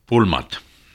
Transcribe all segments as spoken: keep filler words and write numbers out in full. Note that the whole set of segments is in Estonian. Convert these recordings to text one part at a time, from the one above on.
Pulmad.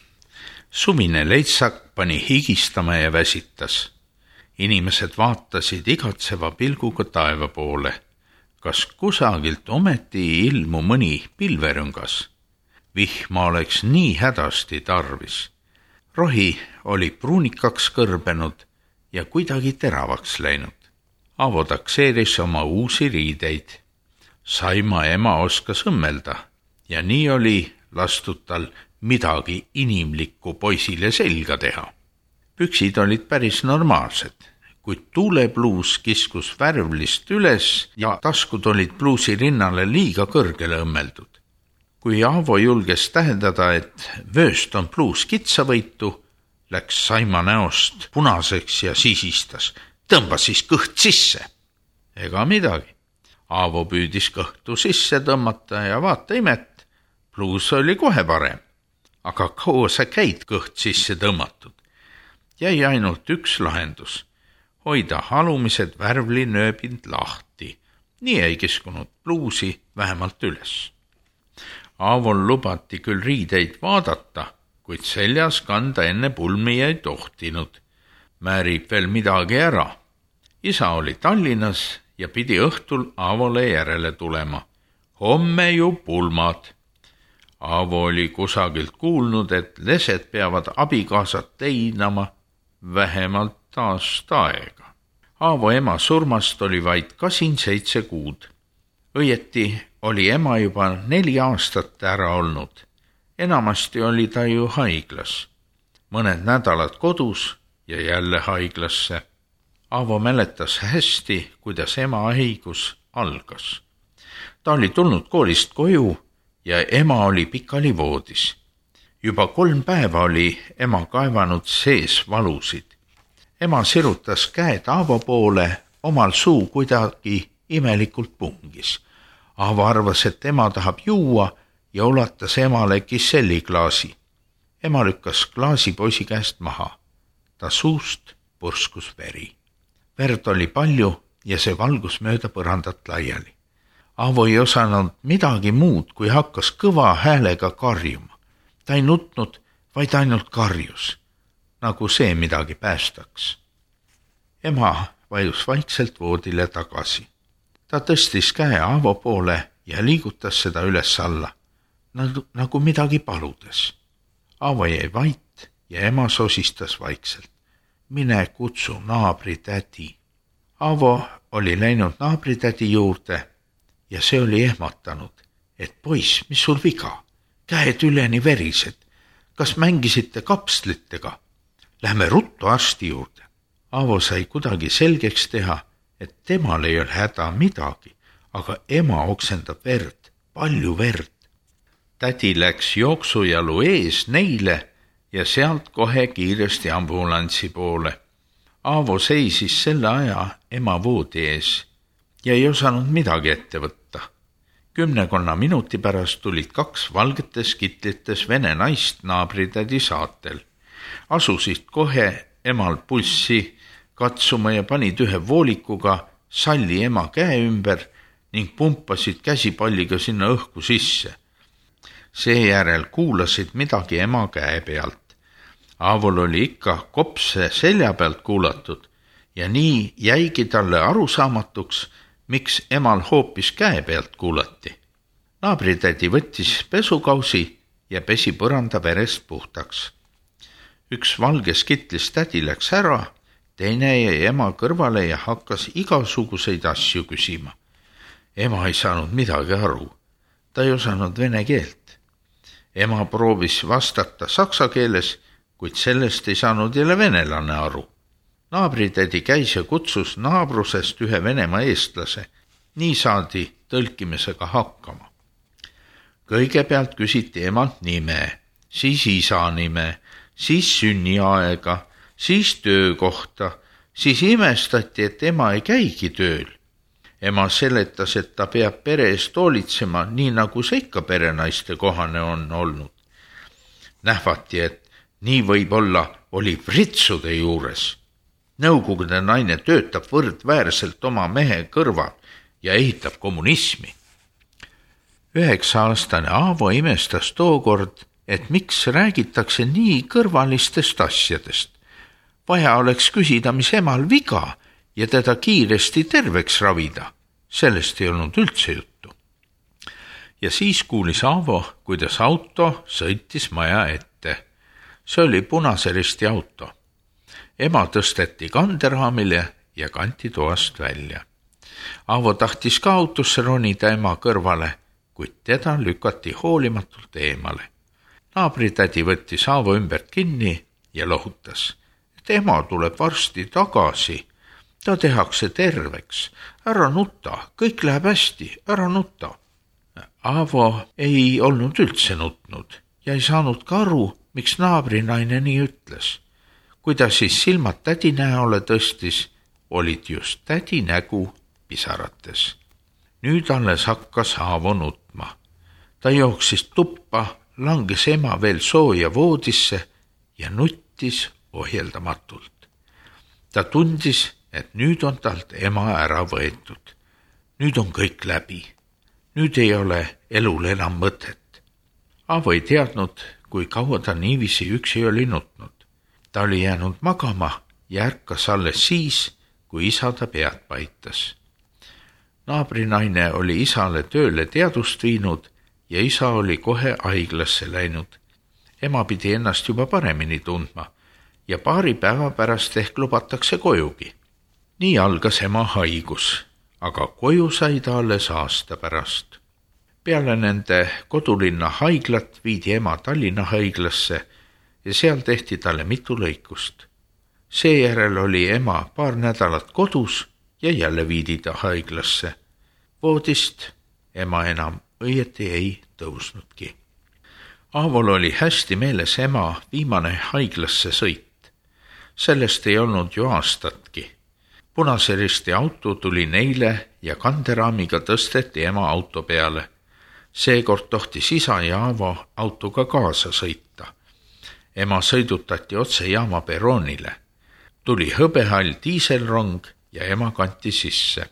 Suvine leitsak pani higistama ja väsitas. Inimesed vaatasid igatseva pilguga taeva poole. Kas kusagilt ometi ei ilmu mõni pilverüngas? Vihma oleks nii hädasti tarvis. Rohi oli pruunikaks kõrbenud ja kuidagi teravaks läinud. Aavo takseeris oma uusi riideid. Saima ema oskas õmmelda ja nii oli lastud tal midagi inimlikku poisile selga teha. Püksid olid päris normaalsed, kuid tuulepluus kiskus värvlist üles ja taskud olid pluusi rinnale liiga kõrgele õmmeldud. Kui Aavo julges tähendada, et vööst on pluus kitsavõitu, läks Saima näost punaseks ja sisistas. Tõmbas siis kõht sisse. Ega midagi. Aavo püüdis kõhtu sisse tõmmata ja vaata imet, pluus oli kohe parem. Aga kaua sa käid kõht sisse tõmmatud? Jäi ainult üks lahendus. Hoida alumised värvlinööbind lahti. Nii ei kiskunud pluusi vähemalt üles. Aavol lubati küll riideid vaadata, kuid seljas kanda enne pulmi ei tohtinud. Määrib veel midagi ära. Isa oli Tallinnas ja pidi õhtul Aavole järele tulema. Homme ju pulmad. Aavo oli kusagilt kuulnud, et lesed peavad abikaasat teinama vähemalt aasta aega. Aavo ema surmast oli vaid kasin seitse kuud. Õieti oli ema juba neli aastat ära olnud. Enamasti oli ta ju haiglas. Mõned nädalad kodus ja jälle haiglasse. Aavo mäletas hästi, kuidas ema haigus algas. Ta oli tulnud koolist koju ja ema oli pikali voodis. Juba kolm päeva oli ema kaevanud sees valusid. Ema sirutas käed Aavo poole, omal suu kuidagi imelikult pungis. Aavo arvas, et ema tahab juua ja ulatas emale kisselliklaasi. Ema lükkas klaasi poisi käest maha. Ta suust purskus veri. Verd oli palju ja see valgus mööda põrandat laiali. Aavo ei osanud midagi muud, kui hakkas kõva häälega karjuma. Ta ei nutnud, vaid ainult karjus, nagu see midagi päästaks. Ema vajus vaikselt voodile tagasi. Ta tõstis käe Aavo poole ja liigutas seda üles alla, nagu, nagu midagi paludes. Aavo jäi vait ja ema sosistas vaikselt. Mine kutsu naabritädi. Aavo oli läinud naabritädi juurde ja see oli ehmatanud, et poiss, mis sul viga? Käed üleni verised. Kas mängisite kapslitega? Lähme ruttu arsti juurde. Aavo sai kuidagi selgeks teha, et temal ei ole häda midagi, aga ema oksendab verd, palju verd. Tädi läks jooksujalu ees neile ja sealt kohe kiiresti ambulantsi poole. Aavo seisis selle aja ema voodi ees ja ei osanud midagi ette võtta. Kümnekonna minuti pärast tulid kaks valgetes kitlites vene naist naabritädi saatel. Asusid kohe emal pulssi katsuma ja panid ühe voolikuga salli ema käe ümber ning pumpasid käsipalliga sinna õhku sisse. Seejärel kuulasid midagi ema käe pealt. Aavol oli ikka kopse selja pealt kuulatud ja nii jäigi talle arusaamatuks, miks emal hoopis käe pealt kuulati. Naabritädi võttis pesukausi ja pesi põranda verest puhtaks. Üks valges kitlis tädi läks ära, teine jäi ema kõrvale ja hakkas igasuguseid asju küsima. Ema ei saanud midagi aru. Ta ei osanud vene keelt. Ema proovis vastata saksa keeles, kuid sellest ei saanud jälle venelane aru. Naabritädi käis ja kutsus naabrusest ühe Venemaa eestlase. Nii saadi tõlkimisega hakkama. Kõigepealt küsiti emalt nime, siis isa nime, siis sünniaega, siis töökohta, siis imestati, et ema ei käigi tööl. Ema seletas, et ta peab pere eest hoolitsema, nii nagu see ikka perenaiste kohane on olnud. Nähvati, et nii võib-olla oli Fritsude juures. Nõukogude naine töötab võrdväärselt oma mehe kõrval ja ehitab kommunismi. Üheksa aastane Aavo imestas tookord, et miks räägitakse nii kõrvalistest asjadest. Vaja oleks küsida, mis emal viga ja teda kiiresti terveks ravida. Sellest ei olnud üldse juttu. Ja siis kuulis Aavo, kuidas auto sõitis maja ette. See oli Punase Risti auto. Ema tõsteti kanderaamile ja kanti toast välja. Aavo tahtis ka autosse ronida ema kõrvale, kuid teda lükati hoolimatult eemale. Naabritädi võttis Aavo ümbert kinni ja lohutas, et ema tuleb varsti tagasi. Ta tehakse terveks. Ära nuta, kõik läheb hästi, ära nuta. Aavo ei olnud üldse nutnud ja ei saanud ka aru, miks naabrinaine nii ütles. Kui ta siis silmad tädi näole tõstis, olid just tädi nägu pisarates. Nüüd alles hakkas Aavo nutma. Ta jooksis tuppa, langes ema veel sooja voodisse ja nuttis ohjeldamatult. Ta tundis, et nüüd on talt ema ära võetud. Nüüd on kõik läbi. Nüüd ei ole elul enam mõtet. Aavo ei teadnud, kui kaua ta niiviisi üksi oli nutnud. Ta oli jäänud magama ja ärkas alles siis, kui isa ta pead paitas. Naabrinaine oli isale tööle teadust viinud ja isa oli kohe haiglasse läinud. Ema pidi ennast juba paremini tundma ja paari päeva pärast ehk lubatakse kojugi. Nii algas ema haigus, aga koju sai ta alles aasta pärast. Peale nende kodulinna haiglat viidi ema Tallinna haiglasse ja seal tehti talle mitu lõikust. Seejärel oli ema paar nädalat kodus ja jälle viidi ta haiglasse. Voodist ema enam õieti ei tõusnudki. Aavol oli hästi meeles ema viimane haiglasse sõit. Sellest ei olnud ju aastatki. Punase Risti auto tuli neile ja kanderaamiga tõsteti ema auto peale. Seekord tohtis isa ja Aavo autoga kaasa sõita. Ema sõidutati otse jaama peroonile. Tuli hõbehall diiselrong ja ema kanti sisse.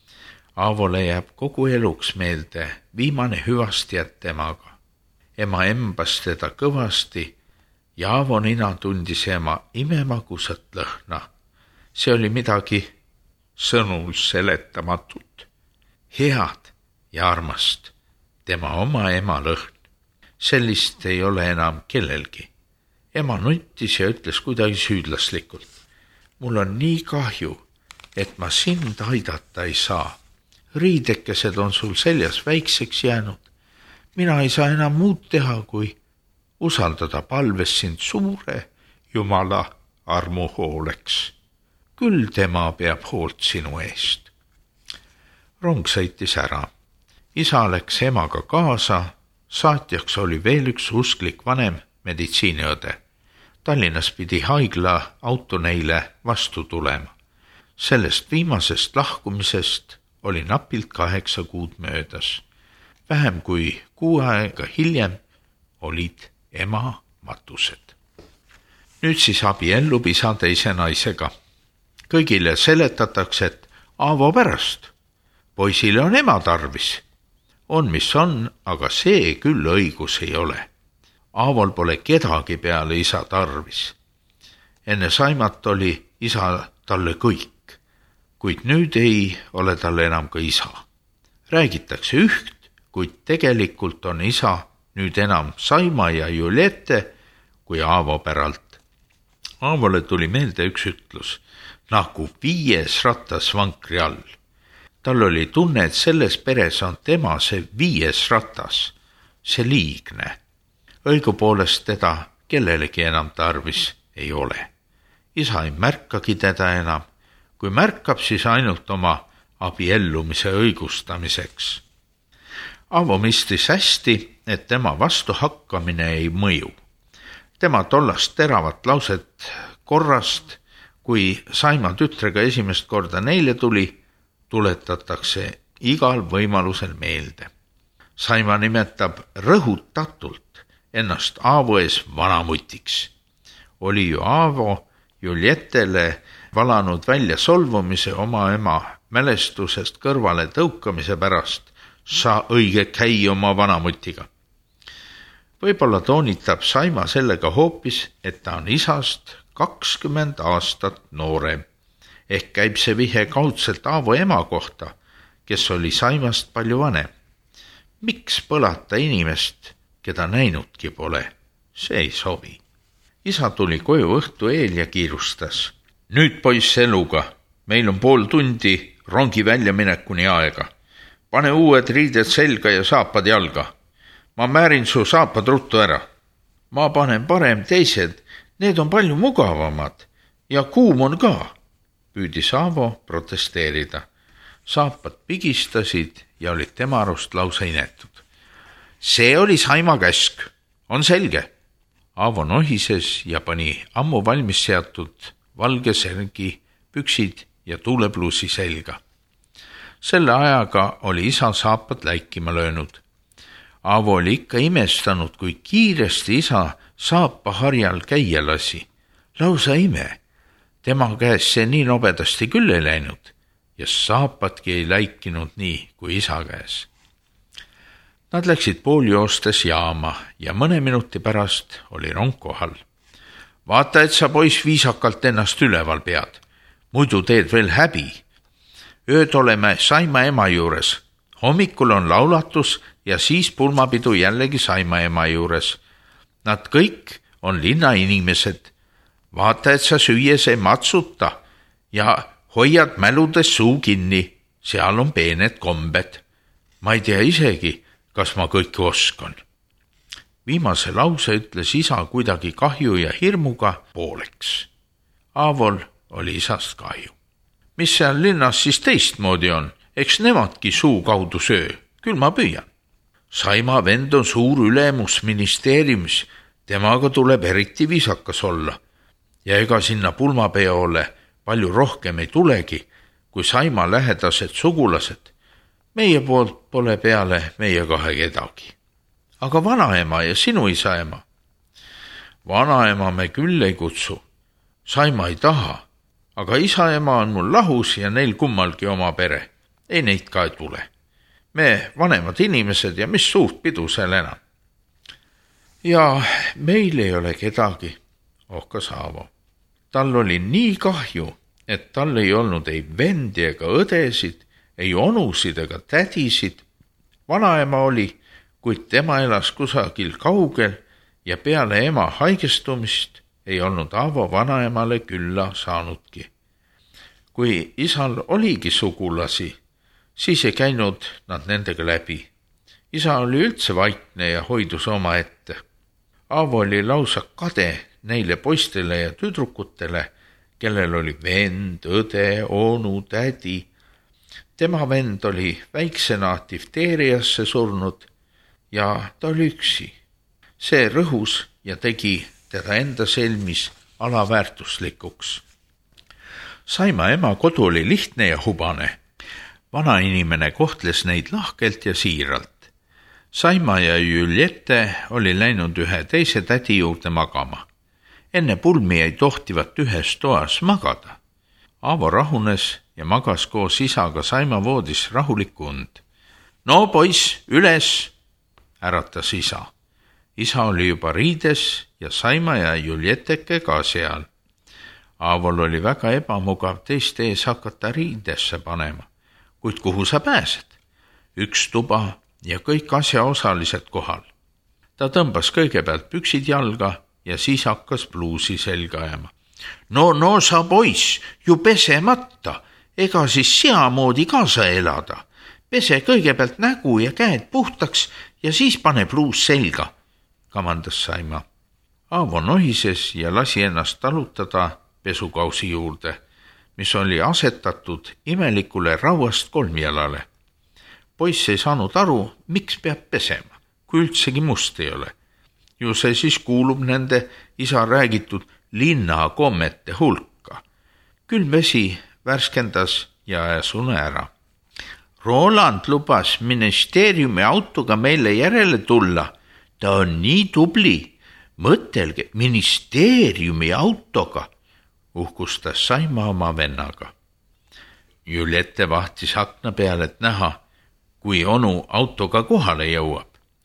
Aavole jääb kogu eluks meelde viimane hüvastijät temaga. Ema embas teda kõvasti ja Aavo nina tundis ema imemagusat lõhna. See oli midagi sõnul seletamatut, head ja armast, tema oma ema lõhn. Sellist ei ole enam kellelgi. Ema nuttis ja ütles kuidagi süüdlaslikult. Mul on nii kahju, et ma sind aidata ei saa. Riidekesed on sul seljas väikseks jäänud. Mina ei saa enam muud teha, kui usaldada palves sind suure Jumala armu hooleks. Küll tema peab hoolt sinu eest. Rong sõitis ära. Isa läks emaga kaasa, saatjaks oli veel üks usklik vanem meditsiiniõde. Tallinnas pidi haigla auto neile vastu tulema. Sellest viimasest lahkumisest oli napilt kaheksa kuud möödas. Vähem kui kuu aega hiljem olid ema matused. Nüüd siis abiellub isa teise naisega. Kõigile seletatakse, et Aavo pärast. Poisile on ema tarvis. On mis on, aga see küll õigus ei ole. Aavol pole kedagi peale isa tarvis. Enne Saimat oli isa talle kõik, kuid nüüd ei ole talle enam ka isa. Räägitakse üht, kuid tegelikult on isa nüüd enam Saima ja Juliette kui Aavo päralt. Aavole tuli meelde üks ütlus, nagu viies ratas vankri all. Tal oli tunne, et selles peres on tema see viies ratas, see liigne. Õigupoolest teda kellelegi enam tarvis ei ole. Isa ei märkagi teda enam, kui märkab, siis ainult oma abiellumise õigustamiseks. Aavo mõistis hästi, et tema vastuhakkamine ei mõju. Tema tollast teravat lauset korrast, kui Saima tütrega esimest korda neile tuli, tuletatakse igal võimalusel meelde. Saima nimetab rõhutatult ennast Aavo ees vanamutiks. Oli ju Aavo Juliettele valanud välja solvumise oma ema mälestusest kõrvale tõukamise pärast. Sa õige käi oma vanamutiga. Võib-olla toonitab Saima sellega hoopis, et ta on isast kakskümmend aastat noorem. Ehk käib see vihe kaudselt Aavo ema kohta, kes oli Saimast palju vanem. Miks põlata inimest, keda näinudki pole? See ei sobi. Isa tuli koju õhtu eel ja kiirustas. Nüüd poiss eluga, meil on pool tundi rongi väljaminekuni aega. Pane uued riided selga ja saapad jalga. Ma määrin su saapad ruttu ära. Ma panen parem teised, need on palju mugavamad ja kuum on ka, püüdis Aavo protesteerida. Saapad pigistasid ja olid tema arust lausa inetud. See oli Saima käsk, on selge. Aavo nohises ja pani ammu valmis seatud valge särgi, püksid ja tuulepluusi selga. Selle ajaga oli isa saapad läikima löönud. Aavo oli ikka imestanud, kui kiiresti isa saapaharjal käia lasi. Lausa ime. Tema käes see nii nobedasti küll ei läinud ja saapadki ei läikinud nii kui isa käes. Nad läksid pooljoostes jaama ja mõne minuti pärast oli rong kohal. Vaata, et sa poiss viisakalt ennast üleval pead. Muidu teed veel häbi. Ööd oleme Saima ema juures. Hommikul on laulatus ja siis pulmapidu jällegi Saima ema juures. Nad kõik on linnainimesed. Vaata, et sa süües ei matsuta ja hoiad mäludes suu kinni. Seal on peened kombed. Ma ei tea isegi, kas ma kõike oskan. Viimase lause ütles isa kuidagi kahju ja hirmuga pooleks. Aavol oli isast kahju. Mis seal linnas siis teistmoodi on? Eks nemadki suu kaudu söö. Küll ma püüan. Saima vend on suur ülemus ministeeriumis. Temaga tuleb eriti viisakas olla. Ja ega sinna pulmapeole palju rohkem ei tulegi, kui Saima lähedased sugulased. Meie poolt pole peale meie kahe kedagi. Aga vanaema ja sinu isa ema? Vanaema me küll ei kutsu. Saima ei taha, aga isa ema on mul lahus ja neil kummalgi oma pere. Ei neid ka ei tule. Me vanemad inimesed ja mis suurt pidu seal enam. Ja meil ei ole kedagi, ohkas Aavo. Tal oli nii kahju, et tal ei olnud ei vendi ega õdesid, ei onusid ega tädisid. Vanaema oli, kuid tema elas kusagil kaugel ja peale ema haigestumist ei olnud Aavo vanaemale külla saanudki. Kui isal oligi sugulasi, siis ei käinud nad nendega läbi. Isa oli üldse vaikne ja hoidus oma ette. Aavo oli lausa kade neile poistele ja tüdrukutele, kellel oli vend, õde, onu, tädi. Tema vend oli väiksena difteeriasse surnud ja ta oli üksi. See rõhus ja tegi teda enda silmis alaväärtuslikuks. Saima ema kodu oli lihtne ja hubane. Vanainimene kohtles neid lahkelt ja siiralt. Saima ja Juliette oli läinud ühe teise tädi juurde magama. Enne pulmi ei tohtivat ühes toas magada. Aavo rahunes ja magas koos isaga Saima voodis rahulikku und. No poiss, üles, äratas isa. Isa oli juba riides ja Saima ja Julieteke ka seal. Aavol oli väga ebamugav teiste ees hakata riidesse panema. Kuid kuhu sa pääsed? Üks tuba ja kõik asjaosalised kohal. Ta tõmbas kõigepealt püksid jalga ja siis hakkas pluusi selga ajama. No, no sa poiss, ju pesemata, ega siis seamoodi kaasa elada. Pese kõigepealt nägu ja käed puhtaks ja siis pane pluus selga, kamandas Saima. Aavo nohises ja lasi ennast talutada pesukausi juurde, mis oli asetatud imelikule rauast kolmjalale. Poiss ei saanud aru, miks peab pesema, kui üldsegi must ei ole. Ju see siis kuulub nende isa räägitud linna kommete hulka. Küll vesi värskendas ja ajas une ära. Roland lubas ministeeriumi autoga meile järele tulla. Ta on nii tubli. Mõtelge, ministeeriumi autoga, uhkustas Saima oma vennaga. Juliette vahtis akna peal, et näha, kui onu autoga kohale jõuab.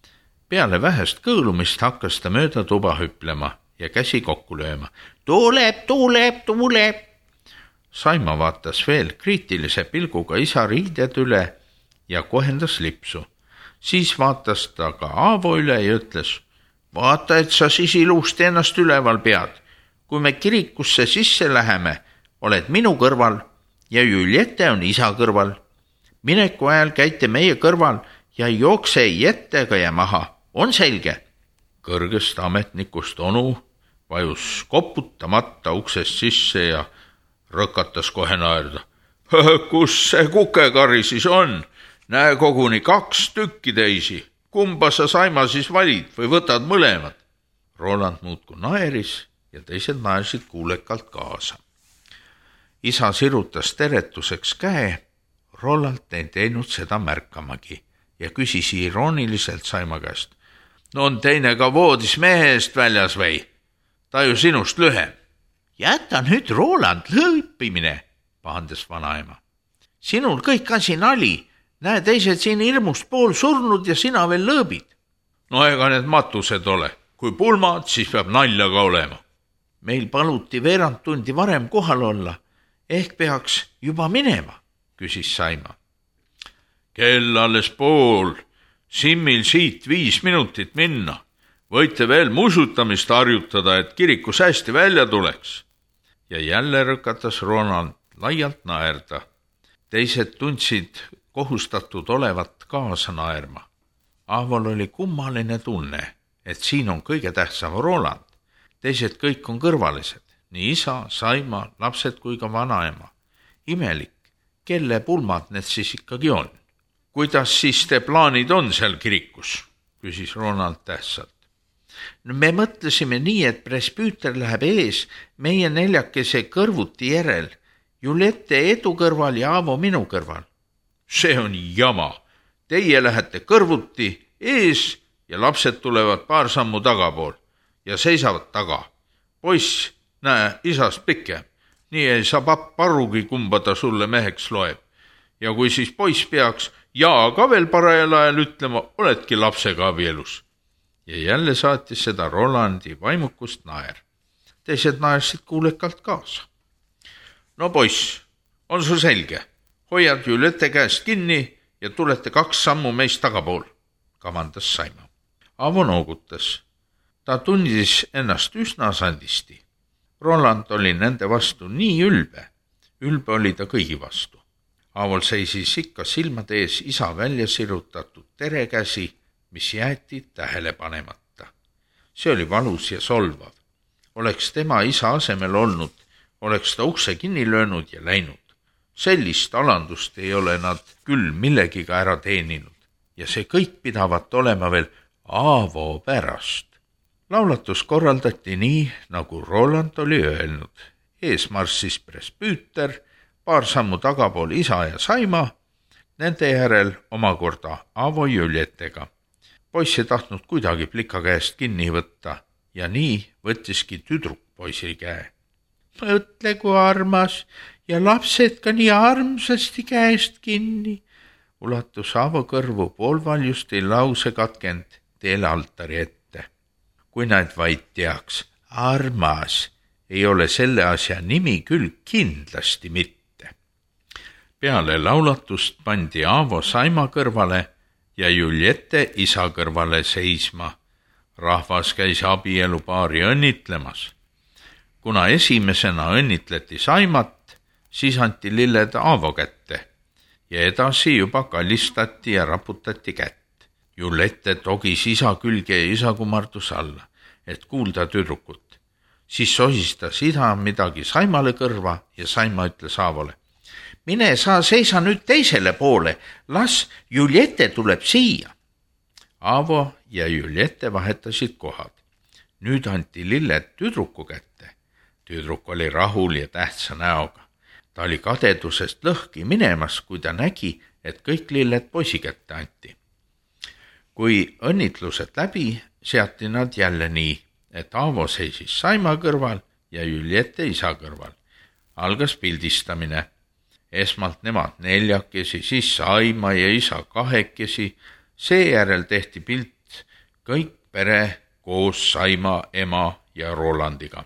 peale vähest kõõlumist hakkas ta mööda tuba hüplema ja käsi kokku lööma. Tuuleb, tuuleb, tuuleb. Saima vaatas veel kriitilise pilguga isa riided üle ja kohendas lipsu. Siis vaatas ta ka Aavo üle ja ütles, vaata, et sa siis ilusti ennast üleval pead. Kui me kirikusse sisse läheme, oled minu kõrval ja Juliette on isa kõrval. Mineku ajal käite meie kõrval ja ei jookse ei ette ega jää maha. On selge? Kõrgest ametnikust onu vajus koputamata uksest sisse ja rõkatas kohe naerda. Kus see kukekari siis on? Näe koguni kaks tükki teisi. Kumba sa Saima siis valid või võtad mõlemad? Roland muudku naeris ja teised naersid kuulekalt kaasa. Isa sirutas teretuseks käe. Roland ei teinud seda märkamagi ja küsis irooniliselt Saima käest. No on teine ka voodis mehe eest väljas või? Ta ju sinust lühem. Jäta nüüd, Roland, lõõpimine, pahandas vanaema. Sinul kõik asi nali. Näe teised siin hirmust pool surnud ja sina veel lõõbid. No ega need matused ole. Kui pulmad, siis peab nalja ka olema. Meil paluti veerand tundi varem kohal olla. Ehk peaks juba minema, küsis Saima. Kell alles pool. Simmil siit viis minutit minna. Võite veel musutamist harjutada, et kirikus hästi välja tuleks. Ja jälle rõkatas Roland laialt naerda. Teised tundsid kohustatud olevat kaasa naerma. Aavol oli kummaline tunne, et siin on kõige tähtsam Roland. Teised kõik on kõrvalised, nii isa, Saima, lapsed kui ka vanaema. Imelik, kelle pulmad need siis ikkagi on? Kuidas siis te plaanid on seal kirikus? Küsis Roland tähtsalt. No me mõtlesime nii, et presbüüter läheb ees meie neljakese kõrvuti järel, Juliette Edu kõrval ja Aavo minu kõrval. See on jama. Teie lähete kõrvuti ees ja lapsed tulevad paar sammu tagapool ja seisavad taga. Poiss, näe, isast pikem. Nii ei saa papp arugi, kumba ta sulle meheks loeb. Ja kui siis poiss peaks jaa ka veel parajal ajal ütlema, oledki lapsega abielus. Ja jälle saatis seda Rolandi vaimukust naer. Teised naersid kuulekalt kaasa. No poiss, on su selge? Hoiad Juliette käest kinni ja tulete kaks sammu meist tagapool, kavandas Saima. Aavo noogutas. Ta tundis ennast üsna sandisti. Roland oli nende vastu nii ülbe. Ülbe oli ta kõigi vastu. Aavol seisis ikka silmade ees isa välja sirutatud terekäsi, mis jäeti tähele panemata. See oli valus ja solvav. Oleks tema isa asemel olnud, oleks ta ukse kinni löönud ja läinud. Sellist alandust ei ole nad küll millegiga ära teeninud ja see kõik pidavat olema veel Aavo pärast. Laulatus korraldati nii, nagu Roland oli öelnud. Ees marssis presbüüter, paar sammu tagapool isa ja Saima, nende järel omakorda Aavo Julietega. Poiss ei tahtnud kuidagi plika käest kinni võtta ja nii võttiski tüdruk poisi käe. Mõtle, kui armas ja lapsed ka nii armsasti käest kinni, ulatus Aavo kõrvu poolvaljusti lause katkend teele altari ette. Kui nad vaid teaks, armas ei ole selle asja nimi küll kindlasti mitte. Peale laulatust pandi Aavo Saima kõrvale ja Juliette isa kõrvale seisma. Rahvas käis abielupaari õnnitlemas. Kuna esimesena õnnitleti Saimat, siis anti lilled Aavo kätte ja edasi juba kallistati ja raputati kätt. Juliette togis isa külge ja isa kumardus alla, et kuulda tüdrukut. Siis sohistas isa midagi Saimale kõrva ja Saima ütles Aavole. Mine sa seisa nüüd teisele poole, las Juliette tuleb siia. Aavo ja Juliette vahetasid kohad. Nüüd anti lilled tüdruku kätte. Tüdruk oli rahul ja tähtsa näoga. Ta oli kadedusest lõhki minemas, kui ta nägi, et kõik lilled poisi kätte anti. Kui õnnitlused läbi, seati nad jälle nii, et Aavo seisis Saima kõrval ja Juliette isa kõrval. Algas pildistamine. Esmalt nemad neljakesi, siis Saima ja isa kahekesi. Seejärel tehti pilt kõik pere koos Saima ema ja Rolandiga.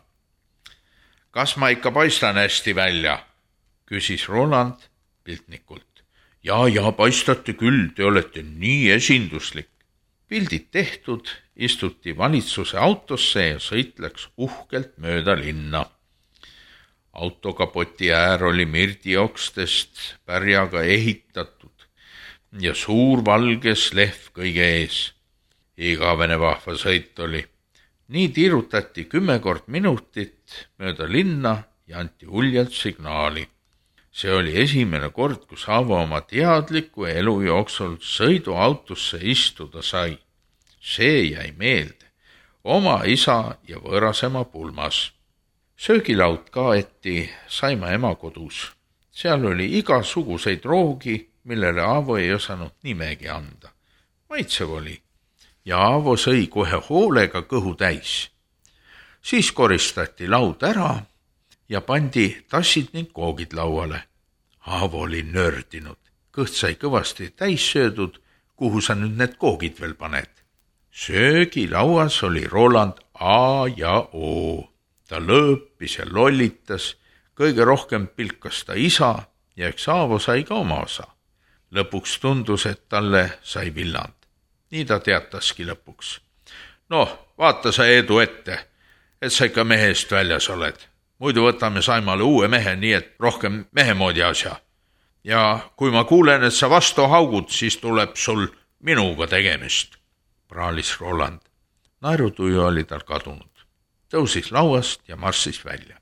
Kas ma ikka paistan hästi välja? Küsis Roland piltnikult. Ja, ja paistate küll, te olete nii esinduslik. Pildid tehtud, istuti valitsuse autosse ja sõit läks uhkelt mööda linna. Autokapoti äär oli mirdiokstest pärjaga ehitatud ja suur valges lehv kõige ees. Igavene vahva sõit oli. Nii tiirutati kümme kord minutit mööda linna ja anti uljalt signaali. See oli esimene kord, kus Aavo oma teadliku elu jooksul sõiduautosse istuda sai. See jäi meelde. Oma isa ja võõrasema pulmas. Söögilaud kaeti Saima ema kodus. Seal oli igasuguseid roogi, millele Aavo ei osanud nimegi anda. Maitsev oli. Ja Aavo sõi kohe hoolega kõhu täis. Siis koristati laud ära ja pandi tassid ning koogid lauale. Aavo oli nördinud. Kõht sai kõvasti täis söödud, kuhu sa nüüd need koogid veel paned. Söögilauas oli Roland A ja O. Ta lõõpis ja lollitas, kõige rohkem pilkas ta isa ja eks Aavo sai ka oma osa. Lõpuks tundus, et talle sai villand. Nii ta teataski lõpuks. Noh, vaata sa Eedu ette, et sa ikka mehe eest väljas oled. Muidu võtame Saimale uue mehe, nii et rohkem mehe moodi asja. Ja kui ma kuulen, et sa vastu haugud, siis tuleb sul minuga tegemist, praalis Roland. Naerutuju oli tal kadunud. Tõusis lauast ja marssis välja.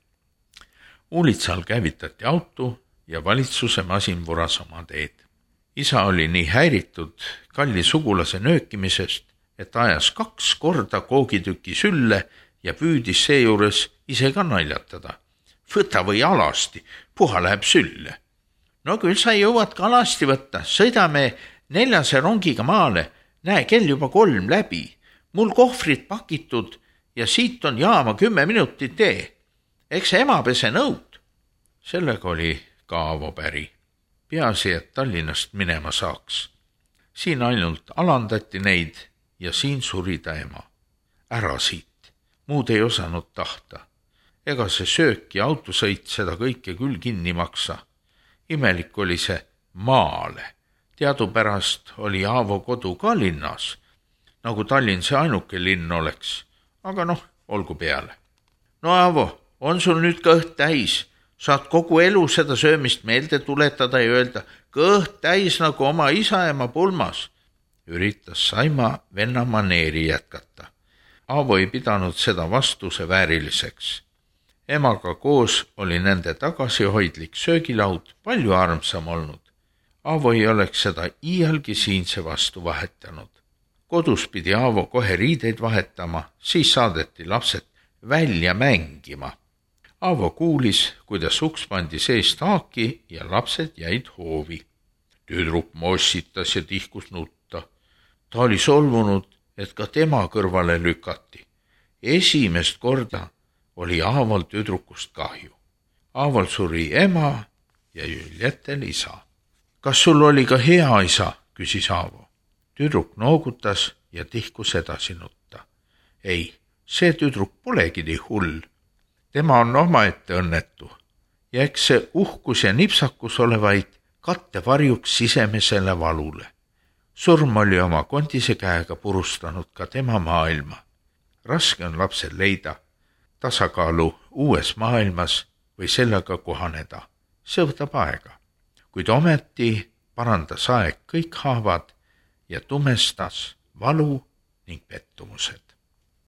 Uulitsal käivitati auto ja valitsuse masin vuras oma teed. Isa oli nii häiritud kalli sugulase nöökimisest, et ajas kaks korda koogitüki sülle ja püüdis seejuures ise ka naljatada. Võta või alasti, puha läheb sülle. No küll sa jõuad ka alasti võtta, sõidame neljase rongiga maale, näe kell juba kolm läbi. Mul kohvrid pakitud ja siit on jaama kümme minutit tee. Eks ema pese nõud. Sellega oli ka Aavo päri. Peaasi, et Tallinnast minema saaks. Siin ainult alandati neid ja siin suri ta ema. Ära siit. Muud ei osanud tahta. Ega see söök ja autosõit seda kõike küll kinni maksa. Imelik oli see maale. Teadupärast oli Aavo kodu ka linnas, nagu Tallinn see ainuke linn oleks. Aga noh, olgu peale. No Aavo, on sul nüüd kõht täis? Saad kogu elu seda söömist meelde tuletada ja öelda kõht täis nagu oma isa ema pulmas. Üritas Saima venna maneeri jätkata. Aavo ei pidanud seda vastuse vääriliseks. Emaga koos oli nende tagasihoidlik söögilaud palju armsam olnud. Aavo ei oleks seda iialgi siinse vastu vahetanud. Kodus pidi Aavo kohe riideid vahetama, siis saadeti lapsed välja mängima. Aavo kuulis, kuidas uks pandi seest haaki ja lapsed jäid hoovi. Tüdruk mossitas ja tihkus nutta. Ta oli solvunud, et ka tema kõrvale lükati. Esimest korda oli Aaval tüdrukust kahju. Aaval suri ema ja Jüljetel isa. Kas sul oli ka hea isa, küsis Aavo. Tüdruk noogutas ja tihkus edasi nutta. Ei, see tüdruk polegi nii hull. Tema on omaette õnnetu ja eks see uhkus ja nipsakus olevaid kattevarjuks sisemesele valule. Surm oli oma kondise käega purustanud ka tema maailma. Raske on lapsel leida tasakaalu uues maailmas või sellega kohaneda. See võtab aega, kuid ometi parandas aeg kõik haavad ja tumestas valu ning pettumused.